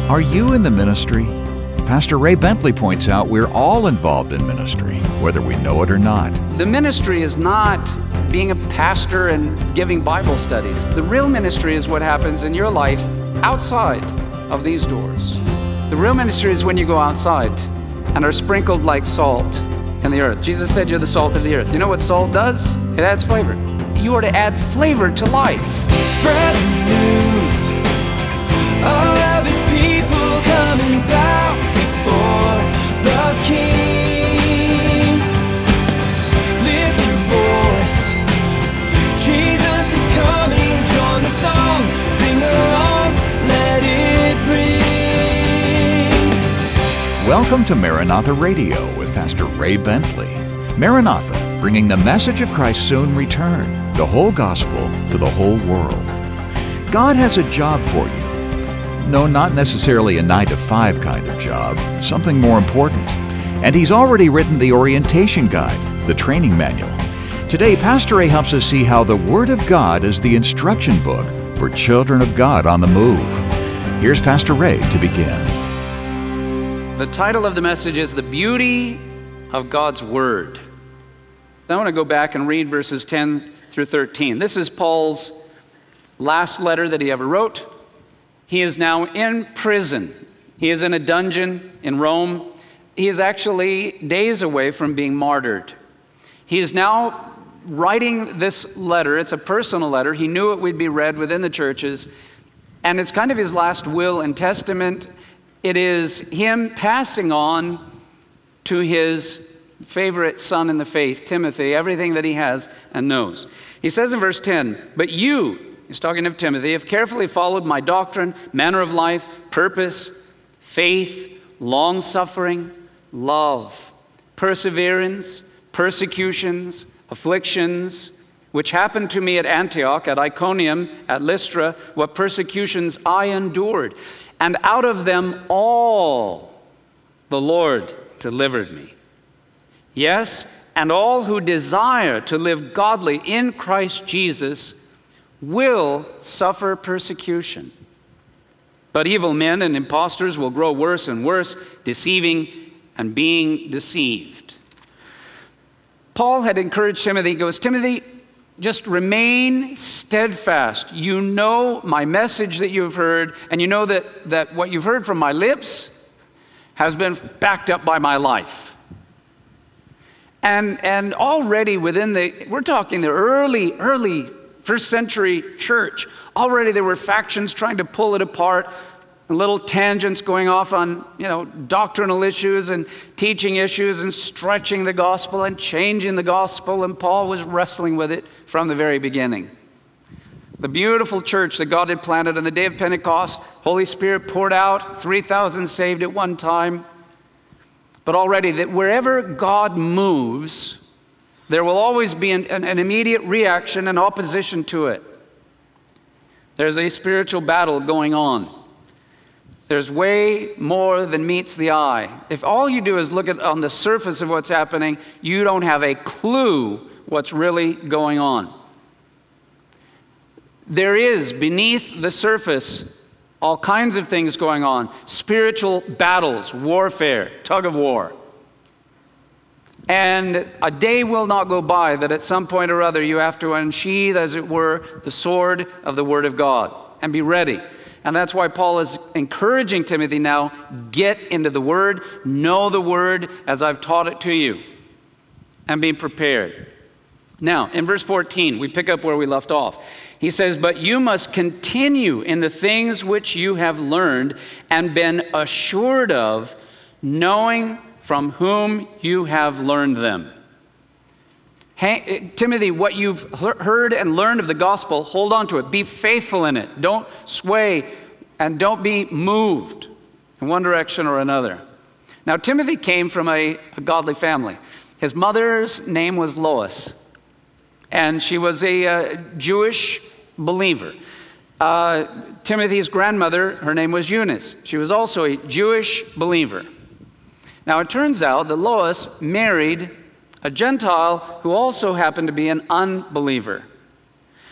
Are you in the ministry? Pastor Ray Bentley points out we're all involved in ministry, whether we know it or not. The ministry is not being a pastor and giving Bible studies. The real ministry is what happens in your life outside of these doors. The real ministry is when you go outside and are sprinkled like salt in the earth. Jesus said you're the salt of the earth. You know what salt does? It adds flavor. You are to add flavor to life. Spreading the news, all of his people coming down before the King. Lift your voice, Jesus is coming. Join the song, sing along, let it ring. Welcome to Maranatha Radio with Pastor Ray Bentley. Maranatha, bringing the message of Christ's soon return, the whole gospel to the whole world. God has a job for you. No, not necessarily a 9-to-5 kind of job, something more important. And He's already written the orientation guide, the training manual. Today, Pastor Ray helps us see how the Word of God is the instruction book for children of God on the move. Here's Pastor Ray to begin. The title of the message is The Beauty of God's Word. I want to go back and read verses 10 through 13. This is Paul's last letter that he ever wrote. He is now in prison. He is in a dungeon in Rome. He is actually days away from being martyred. He is now writing this letter. It's a personal letter. He knew it would be read within the churches. And it's kind of his last will and testament. It is him passing on to his favorite son in the faith, Timothy, everything that he has and knows. He says in verse 10, "But you," he's talking of Timothy, "have carefully followed my doctrine, manner of life, purpose, faith, long-suffering, love, perseverance, persecutions, afflictions, which happened to me at Antioch, at Iconium, at Lystra, what persecutions I endured. And out of them all the Lord delivered me. Yes, and all who desire to live godly in Christ Jesus will suffer persecution. But evil men and impostors will grow worse and worse, deceiving and being deceived." Paul had encouraged Timothy. He goes, "Timothy, just remain steadfast. You know my message that you've heard, and you know that what you've heard from my lips has been backed up by my life." And already we're talking the early first century church, already there were factions trying to pull it apart, and little tangents going off on, doctrinal issues and teaching issues and stretching the gospel and changing the gospel, and Paul was wrestling with it from the very beginning. The beautiful church that God had planted on the day of Pentecost, Holy Spirit poured out, 3,000 saved at one time. But already that wherever God moves, there will always be an immediate reaction and opposition to it. There's a spiritual battle going on. There's way more than meets the eye. If all you do is look at on the surface of what's happening, you don't have a clue what's really going on. There is beneath the surface all kinds of things going on. Spiritual battles, warfare, tug of war. And a day will not go by that at some point or other you have to unsheath, as it were, the sword of the Word of God and be ready. And that's why Paul is encouraging Timothy now, get into the Word, know the Word as I've taught it to you, and be prepared. Now, in verse 14, we pick up where we left off. He says, "But you must continue in the things which you have learned and been assured of, knowing from whom you have learned them." Timothy, what you've heard and learned of the gospel, hold on to it. Be faithful in it. Don't sway and don't be moved in one direction or another. Now, Timothy came from a godly family. His mother's name was Lois, and she was a Jewish believer. Timothy's grandmother, her name was Eunice. She was also a Jewish believer. Now, it turns out that Lois married a Gentile who also happened to be an unbeliever.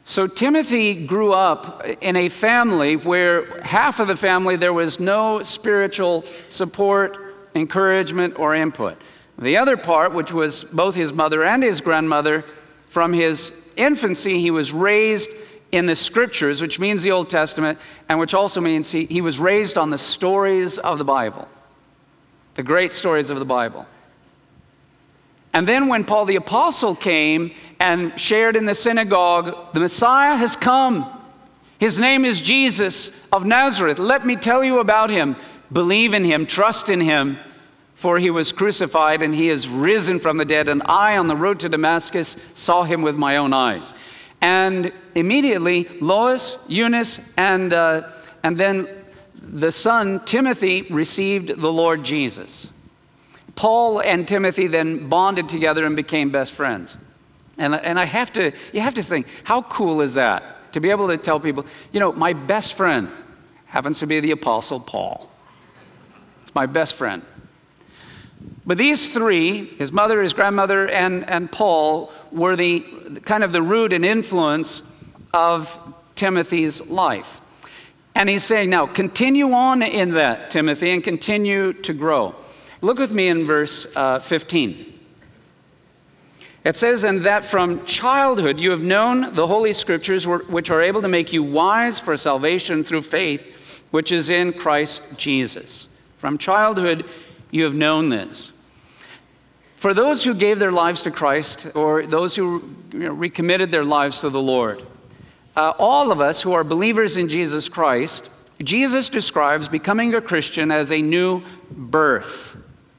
So Timothy grew up in a family where half of the family there was no spiritual support, encouragement, or input. The other part, which was both his mother and his grandmother, from his infancy he was raised in the scriptures, which means the Old Testament, and which also means he was raised on the stories of the Bible, the great stories of the Bible. And then when Paul the Apostle came and shared in the synagogue, the Messiah has come. His name is Jesus of Nazareth. Let me tell you about him. Believe in him, trust in him, for he was crucified and he is risen from the dead. And I, on the road to Damascus, saw him with my own eyes. And immediately, Lois, Eunice, and then the son, Timothy, received the Lord Jesus. Paul and Timothy then bonded together and became best friends. And you have to think, how cool is that? To be able to tell people, my best friend happens to be the Apostle Paul. It's my best friend. But these three, his mother, his grandmother, and Paul, were the kind of the root and influence of Timothy's life. And he's saying, now, continue on in that, Timothy, and continue to grow. Look with me in verse 15. It says, and that from childhood you have known the Holy Scriptures, which are able to make you wise for salvation through faith, which is in Christ Jesus. From childhood you have known this. For those who gave their lives to Christ, or those who recommitted their lives to the Lord, all of us who are believers in Jesus Christ, Jesus describes becoming a Christian as a new birth.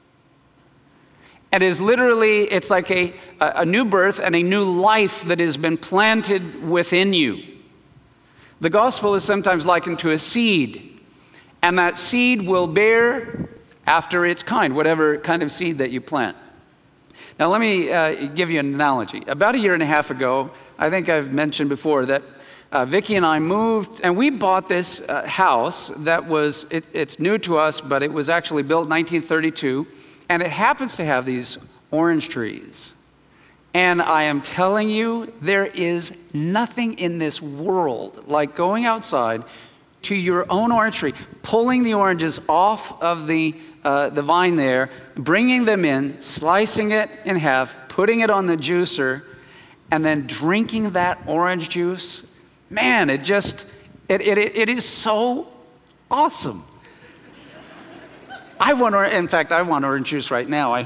It is literally, it's like a new birth and a new life that has been planted within you. The gospel is sometimes likened to a seed, and that seed will bear after its kind, whatever kind of seed that you plant. Now let me give you an analogy. About a year and a half ago, I think I've mentioned before that Vicki and I moved, and we bought this house that was, it's new to us, but it was actually built in 1932. And it happens to have these orange trees. And I am telling you, there is nothing in this world like going outside to your own orange tree, pulling the oranges off of the vine there, bringing them in, slicing it in half, putting it on the juicer, and then drinking that orange juice. Man, it is so awesome. I want orange juice right now.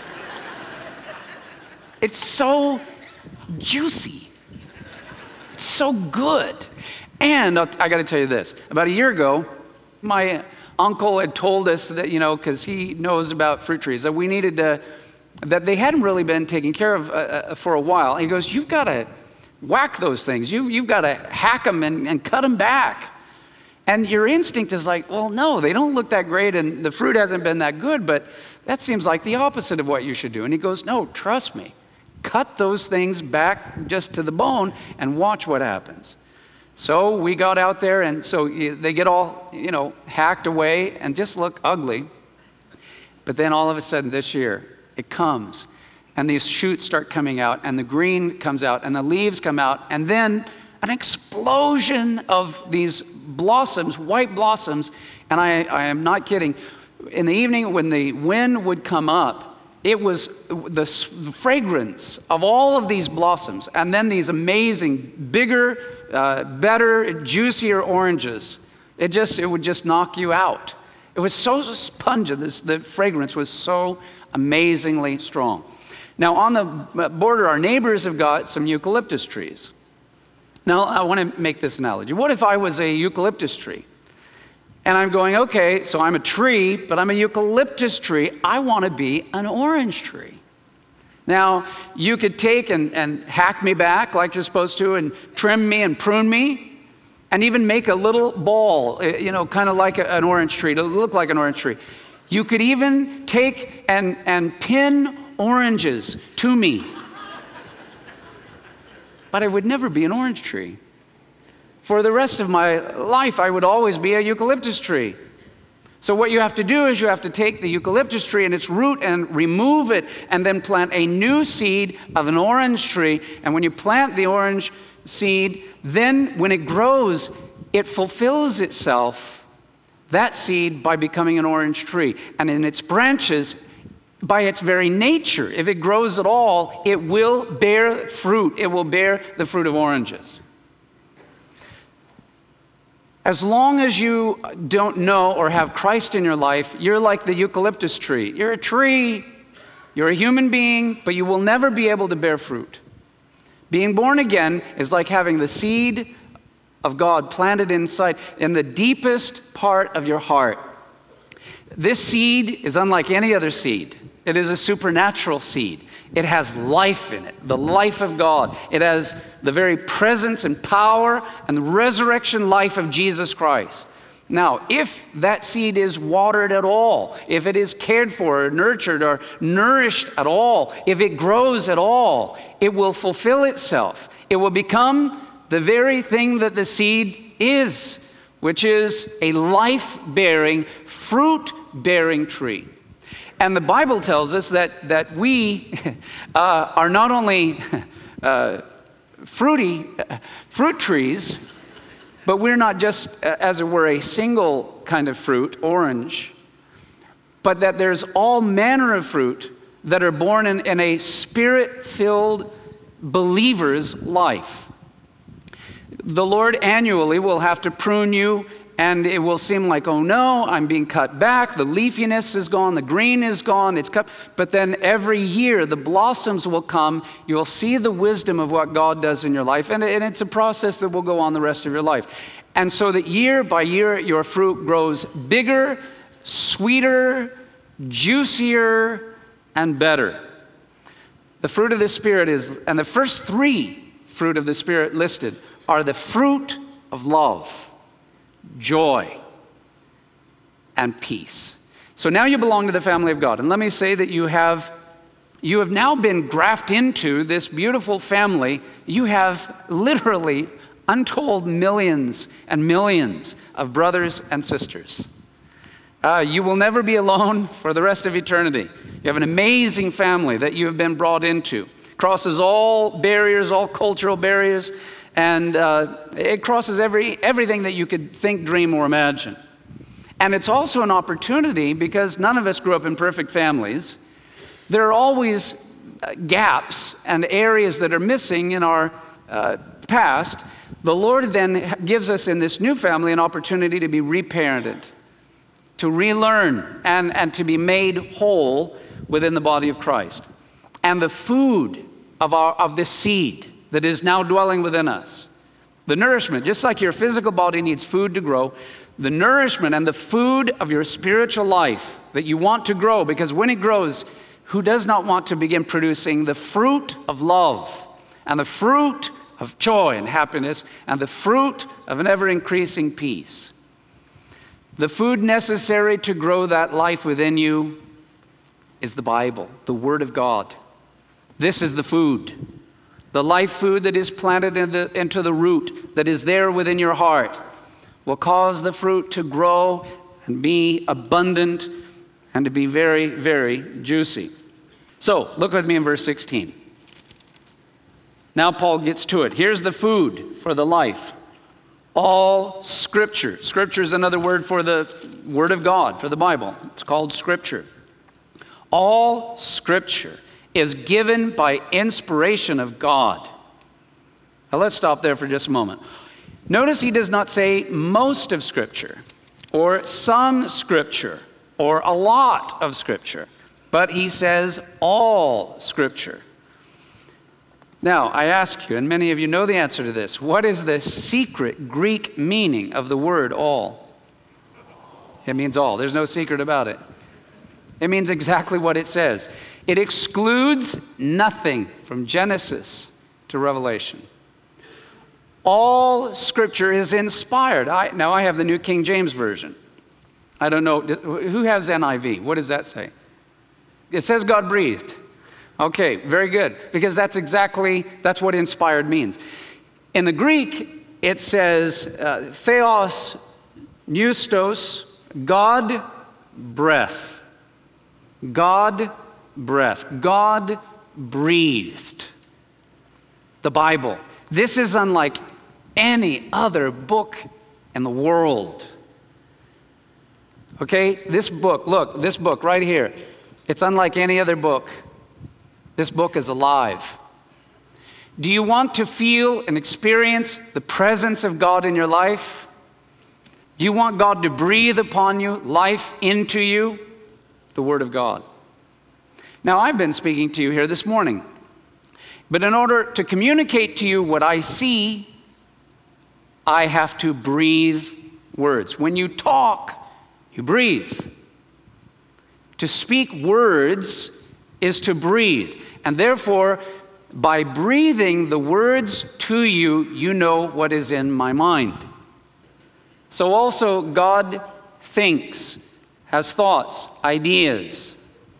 It's so juicy. It's so good. And I got to tell you this. About a year ago, my uncle had told us that, because he knows about fruit trees, that we needed to, that they hadn't really been taken care of for a while. And he goes, you've got to whack those things. You've got to hack them and cut them back. And your instinct is like, well, no, they don't look that great and the fruit hasn't been that good, but that seems like the opposite of what you should do. And he goes, no, trust me. Cut those things back just to the bone and watch what happens. So we got out there, and so they get all, hacked away and just look ugly. But then all of a sudden this year, it comes, and these shoots start coming out, and the green comes out, and the leaves come out, and then an explosion of these blossoms, white blossoms, and I am not kidding. In the evening when the wind would come up, it was the fragrance of all of these blossoms, and then these amazing, bigger, better, juicier oranges. It would just knock you out. It was so pungent. The fragrance was so amazingly strong. Now on the border, our neighbors have got some eucalyptus trees. Now, I want to make this analogy. What if I was a eucalyptus tree? And I'm going, okay, so I'm a tree, but I'm a eucalyptus tree. I want to be an orange tree. Now, you could take and hack me back like you're supposed to, and trim me and prune me, and even make a little ball, kind of like an orange tree, to look like an orange tree. You could even take and pin oranges to me. But I would never be an orange tree. For the rest of my life, I would always be a eucalyptus tree. So what you have to do is you have to take the eucalyptus tree and its root and remove it, and then plant a new seed of an orange tree. And when you plant the orange seed. Then when it grows, it fulfills itself, that seed, by becoming an orange tree. And in its branches, by its very nature, if it grows at all, it will bear fruit. It will bear the fruit of oranges. As long as you don't know or have Christ in your life, you're like the eucalyptus tree. You're a tree, you're a human being, but you will never be able to bear fruit. Being born again is like having the seed of God planted inside, in the deepest part of your heart. This seed is unlike any other seed. It is a supernatural seed. It has life in it, the life of God. It has the very presence and power and the resurrection life of Jesus Christ. Now, if that seed is watered at all, if it is cared for or nurtured or nourished at all, if it grows at all, it will fulfill itself. It will become the very thing that the seed is, which is a life-bearing, fruit-bearing tree. And the Bible tells us that we are not only fruit trees, but we're not just, as it were, a single kind of fruit, orange, but that there's all manner of fruit that are born in a spirit-filled believer's life. The Lord annually will have to prune you, and it will seem like, oh no, I'm being cut back, the leafiness is gone, the green is gone, it's cut. But then every year the blossoms will come, you'll see the wisdom of what God does in your life, and it's a process that will go on the rest of your life. And so that year by year your fruit grows bigger, sweeter, juicier, and better. The fruit of the Spirit is, and the first three fruit of the Spirit listed are the fruit of love, joy, and peace. So now you belong to the family of God. And let me say that you have now been grafted into this beautiful family. You have literally untold millions and millions of brothers and sisters. You will never be alone for the rest of eternity. You have an amazing family that you have been brought into. Crosses all barriers, all cultural barriers, and it crosses everything that you could think, dream, or imagine. And it's also an opportunity because none of us grew up in perfect families. There are always gaps and areas that are missing in our past. The Lord then gives us in this new family an opportunity to be reparented, to relearn, and to be made whole within the body of Christ. And the food of this seed that is now dwelling within us, the nourishment, just like your physical body needs food to grow, the nourishment and the food of your spiritual life that you want to grow, because when it grows, who does not want to begin producing the fruit of love and the fruit of joy and happiness and the fruit of an ever-increasing peace? The food necessary to grow that life within you is the Bible, the Word of God. This is the food. The life food that is planted into the root that is there within your heart will cause the fruit to grow and be abundant and to be very, very juicy. So, look with me in verse 16. Now Paul gets to it. Here's the food for the life. All Scripture. Scripture is another word for the Word of God, for the Bible. It's called Scripture. All Scripture is given by inspiration of God. Now let's stop there for just a moment. Notice he does not say most of Scripture, or some Scripture, or a lot of Scripture, but he says all Scripture. Now, I ask you, and many of you know the answer to this, what is the secret Greek meaning of the word all? It means all. There's no secret about it. It means exactly what it says. It excludes nothing from Genesis to Revelation. All Scripture is inspired. Now I have the New King James Version. I don't know, who has NIV? What does that say? It says God breathed. Okay, very good, because that's what inspired means. In the Greek, it says theos neustos, God breath. God breath. God breathed. The Bible. This is unlike any other book in the world. Okay, this book, look, this book right here, it's unlike any other book. This book is alive. Do you want to feel and experience the presence of God in your life? Do you want God to breathe upon you, life into you? The Word of God. Now, I've been speaking to you here this morning, but in order to communicate to you what I see, I have to breathe words. When you talk, you breathe. To speak words is to breathe. And therefore, by breathing the words to you, you know what is in my mind. So also, God thinks, has thoughts, ideas,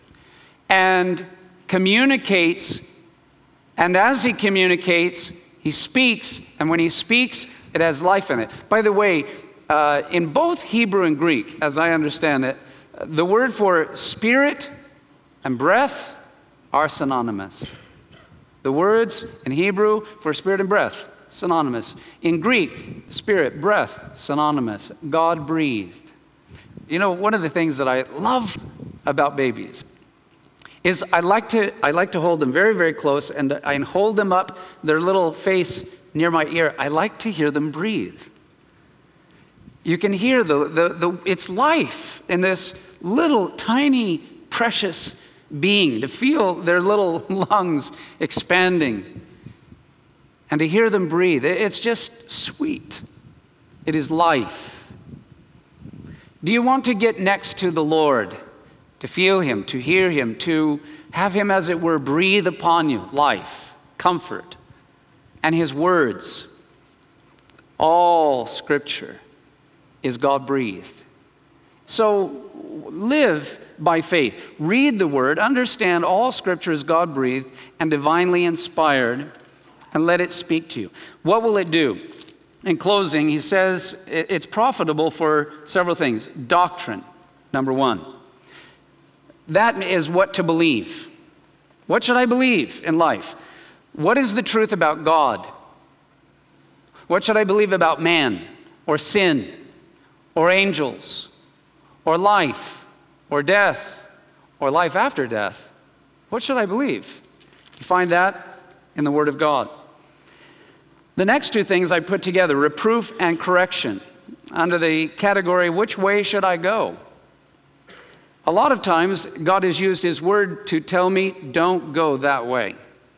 and communicates. And as he communicates, he speaks. And when he speaks, it has life in it. By the way, in both Hebrew and Greek, as I understand it, the word for spirit and breath are synonymous. The words in Hebrew for spirit and breath, synonymous. In Greek, spirit, breath, synonymous. God breathed. You know, one of the things that I love about babies is I like to hold them very, very close and hold them up, their little face near my ear. I like to hear them breathe. You can hear it's life in this little tiny precious being, to feel their little lungs expanding and to hear them breathe. It's just sweet. It is life. Do you want to get next to the Lord, to feel him, to hear him, to have him, as it were, breathe upon you life, comfort, and his words? All Scripture is God-breathed. So live by faith. Read the Word, understand all Scripture is God-breathed and divinely inspired, and let it speak to you. What will it do? In closing, he says it's profitable for several things. Doctrine, number one. That is what to believe. What should I believe in life? What is the truth about God? What should I believe about man, or sin, or angels, or life, or death, or life after death? What should I believe? You find that in the Word of God. The next two things I put together, reproof and correction, under the category, which way should I go? A lot of times, God has used his word to tell me, don't go that way.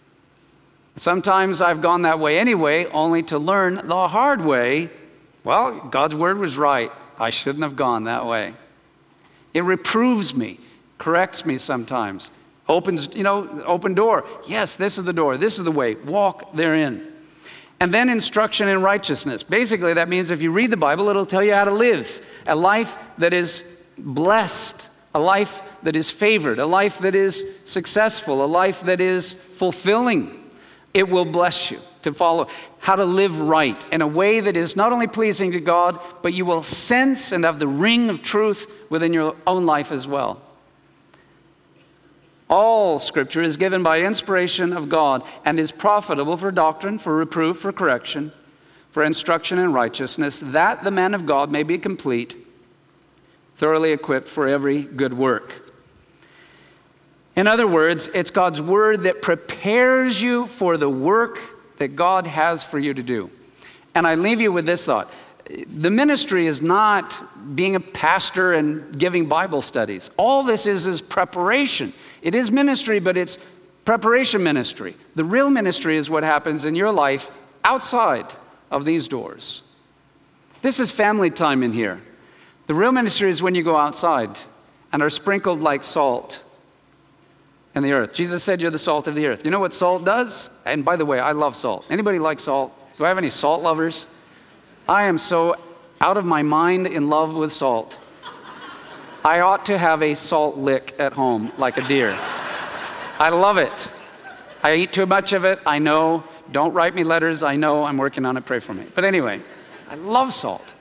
Sometimes I've gone that way anyway, only to learn the hard way. Well, God's word was right. I shouldn't have gone that way. It reproves me, corrects me sometimes, opens, open door. Yes, this is the door. This is the way. Walk therein. And then instruction in righteousness. Basically, that means if you read the Bible, it'll tell you how to live a life that is blessed, a life that is favored, a life that is successful, a life that is fulfilling. It will bless you to follow how to live right in a way that is not only pleasing to God, but you will sense and have the ring of truth within your own life as well. All Scripture is given by inspiration of God and is profitable for doctrine, for reproof, for correction, for instruction in righteousness, that the man of God may be complete, thoroughly equipped for every good work. In other words, it's God's word that prepares you for the work that God has for you to do. And I leave you with this thought. The ministry is not being a pastor and giving Bible studies. All this is preparation. It is ministry, but it's preparation ministry. The real ministry is what happens in your life outside of these doors. This is family time in here. The real ministry is when you go outside and are sprinkled like salt in the earth. Jesus said you're the salt of the earth. You know what salt does? And by the way, I love salt. Anybody like salt? Do I have any salt lovers? I am so out of my mind in love with salt. I ought to have a salt lick at home like a deer. I love it. I eat too much of it, I know. Don't write me letters, I know. I'm working on it, pray for me. But anyway, I love salt.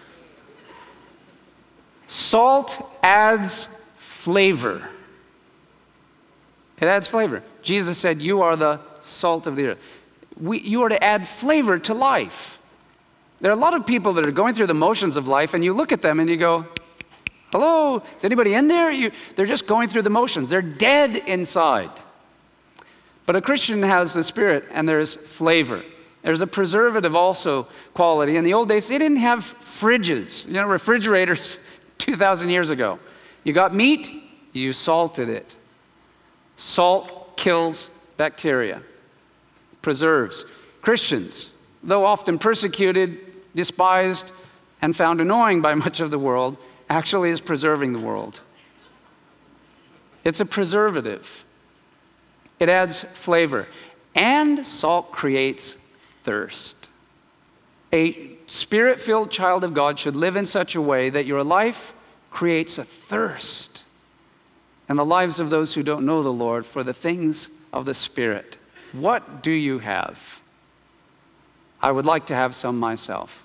Salt adds flavor. It adds flavor. Jesus said, you are the salt of the earth. you are to add flavor to life. There are a lot of people that are going through the motions of life, and you look at them and you go, hello, is anybody in there? They're just going through the motions. They're dead inside. But a Christian has the Spirit, and there's flavor. There's a preservative also quality. In the old days, they didn't have fridges, refrigerators 2,000 years ago. You got meat, you salted it. Salt kills bacteria, preserves. Christians, though often persecuted, despised, and found annoying by much of the world, actually is preserving the world. It's a preservative. It adds flavor. And salt creates thirst. A Spirit-filled child of God should live in such a way that your life creates a thirst in the lives of those who don't know the Lord for the things of the Spirit. What do you have? I would like to have some myself.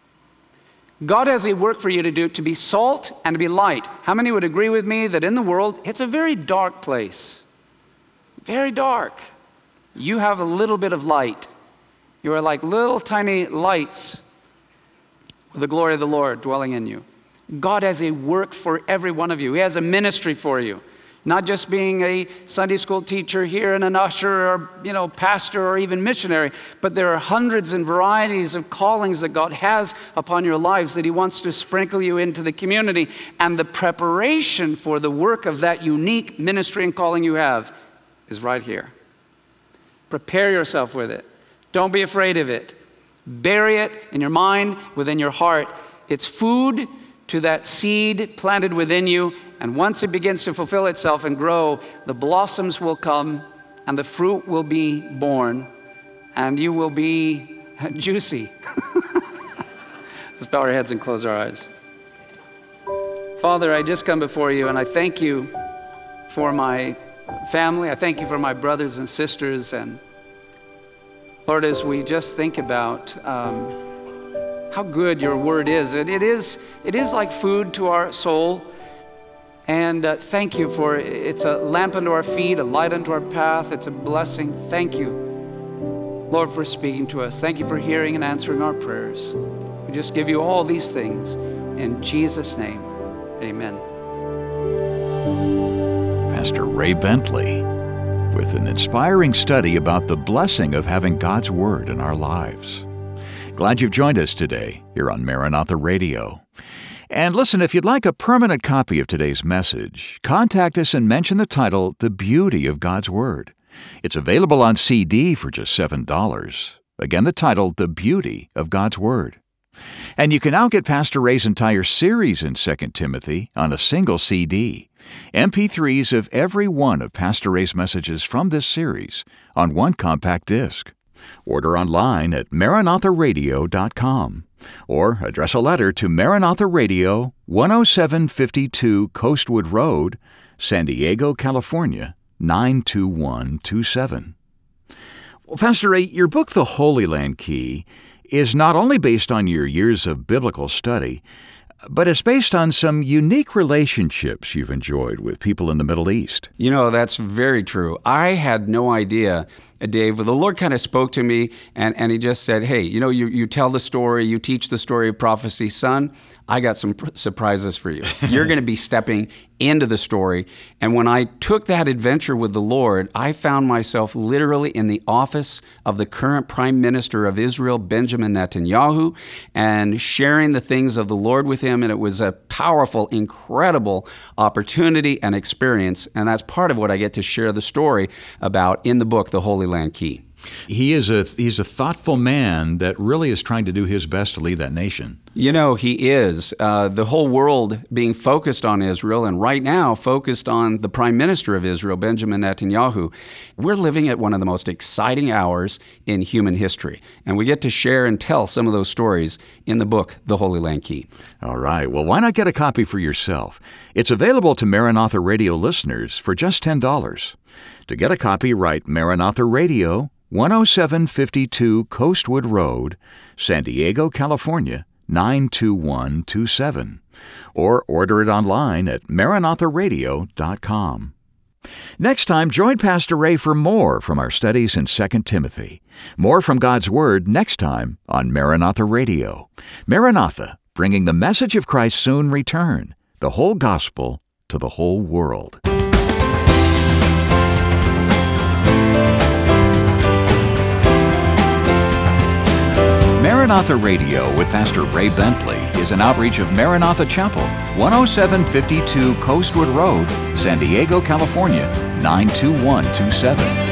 God has a work for you to do, to be salt and to be light. How many would agree with me that in the world, it's a very dark place? Very dark. You have a little bit of light. You are like little tiny lights with the glory of the Lord dwelling in you. God has a work for every one of you. He has a ministry for you. Not just being a Sunday school teacher here and an usher or, pastor or even missionary, but there are hundreds and varieties of callings that God has upon your lives that He wants to sprinkle you into the community. And the preparation for the work of that unique ministry and calling you have is right here. Prepare yourself with it. Don't be afraid of it. Bury it in your mind, within your heart. It's food to that seed planted within you, and once it begins to fulfill itself and grow, the blossoms will come, and the fruit will be born, and you will be juicy. Let's bow our heads and close our eyes. Father, I just come before you, and I thank you for my family. I thank you for my brothers and sisters, and Lord, as we just think about how good your word is. It is like food to our soul. And thank you for it's a lamp unto our feet, a light unto our path. It's a blessing. Thank you, Lord, for speaking to us. Thank you for hearing and answering our prayers. We just give you all these things in Jesus' name. Amen. Pastor Ray Bentley with an inspiring study about the blessing of having God's Word in our lives. Glad you've joined us today here on Maranatha Radio. And listen, if you'd like a permanent copy of today's message, contact us and mention the title, The Beauty of God's Word. It's available on CD for just $7. Again, the title, The Beauty of God's Word. And you can now get Pastor Ray's entire series in 2 Timothy on a single CD. MP3s of every one of Pastor Ray's messages from this series on one compact disc. Order online at maranatharadio.com or address a letter to Maranatha Radio, 10752 Coastwood Road, San Diego, California, 92127. Well, Pastor Ray, your book, The Holy Land Key, is not only based on your years of biblical study, but it's based on some unique relationships you've enjoyed with people in the Middle East. That's very true. I had no idea, Dave. The Lord kind of spoke to me, and He just said, hey, you tell the story, you teach the story of prophecy. Son, I got some surprises for you. You're going to be stepping into the story. And when I took that adventure with the Lord, I found myself literally in the office of the current Prime Minister of Israel, Benjamin Netanyahu, and sharing the things of the Lord with him. And it was a powerful, incredible opportunity and experience. And that's part of what I get to share the story about in the book, The Holy Land Key. He's a thoughtful man that really is trying to do his best to lead that nation. He is. The whole world being focused on Israel, and right now focused on the Prime Minister of Israel, Benjamin Netanyahu. We're living at one of the most exciting hours in human history, and we get to share and tell some of those stories in the book, The Holy Land Key. All right. Well, why not get a copy for yourself? It's available to Maranatha Radio listeners for just $10. To get a copy, write Maranatha Radio, 10752 Coastwood Road, San Diego, California, 92127. Or order it online at maranatharadio.com. Next time, join Pastor Ray for more from our studies in 2 Timothy. More from God's Word next time on Maranatha Radio. Maranatha, bringing the message of Christ's soon return, the whole gospel to the whole world. Maranatha Radio with Pastor Ray Bentley is an outreach of Maranatha Chapel, 10752 Coastwood Road, San Diego, California, 92127.